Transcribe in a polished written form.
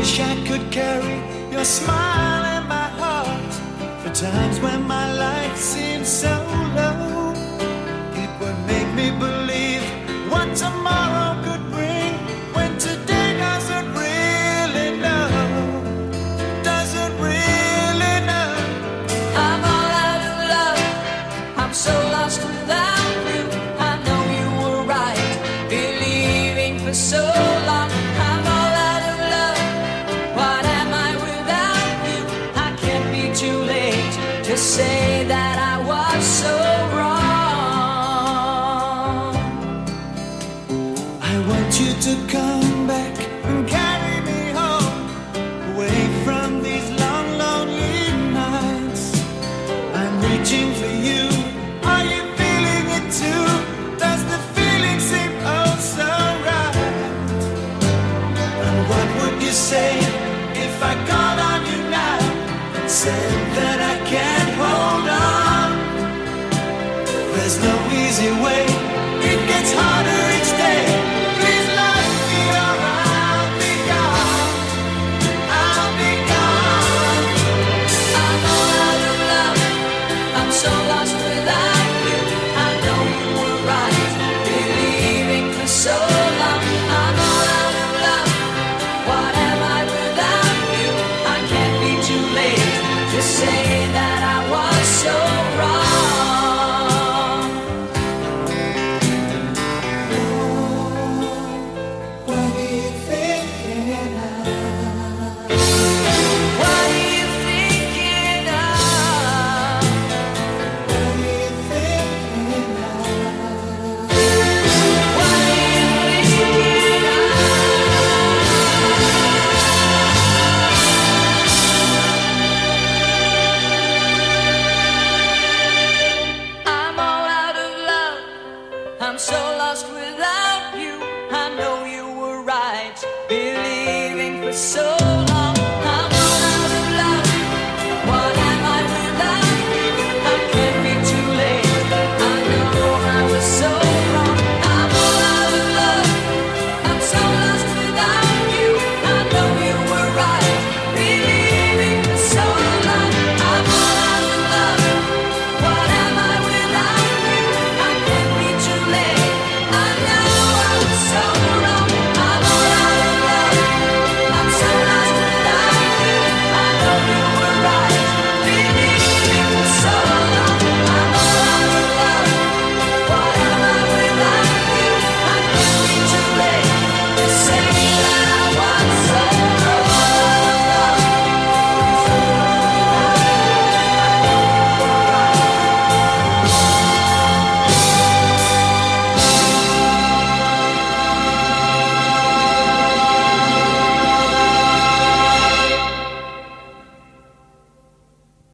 wish I could carry your smile in my heart for times when my life seems so low. It would make me believe what tomorrow could bring when today doesn't really know. Doesn't really know. I'm all out of love. I'm so lost without you. I know you were right, believing for so long. I'm all out of love. What am I without you? I can't be too late to say that I was so wrong. I want you to come back and carry me home, away from these long, lonely nights. I'm reaching for you. Are you feeling it too? Does the feeling seem oh so right? And what would you say if I called on you now and said that I can't hold on? There's no easy way. It gets harder each day. Please let me or I'll be gone. I'll be gone. I'm all out of love. I'm so lost without you. I know you were right, believing for so long. I'm all out of love. What am I without you? I can't be too late to say that I was so wrong. What are you thinking of? What are you thinking of? What are you thinking of? What are you thinking of? I'm all out of love. I'm so lost without you. I know you were right, believing for so